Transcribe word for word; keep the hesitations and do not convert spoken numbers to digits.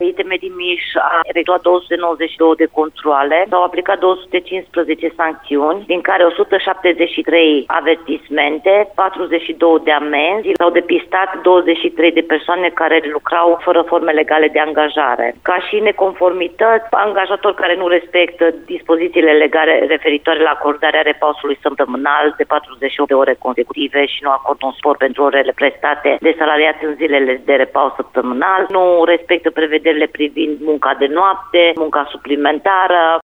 I T Medimiș a efectuat două sute nouăzeci și două de controale, s-au aplicat două sute cincisprezece sancțiuni, din care o sută șaptezeci și trei avertismente, patruzeci și două de amenzi, s-au depistat douăzeci și trei de persoane care lucrau fără forme legale de angajare. Ca și neconformități, angajatori care nu respectă dispozițiile legale referitoare la acordarea repausului săptămânal de patruzeci și opt de ore consecutive și nu acordă un spor pentru orele prestate de salariați în zilele de repaus săptămânal, nu respectă prevederile privind munca de noapte, munca suplimentară.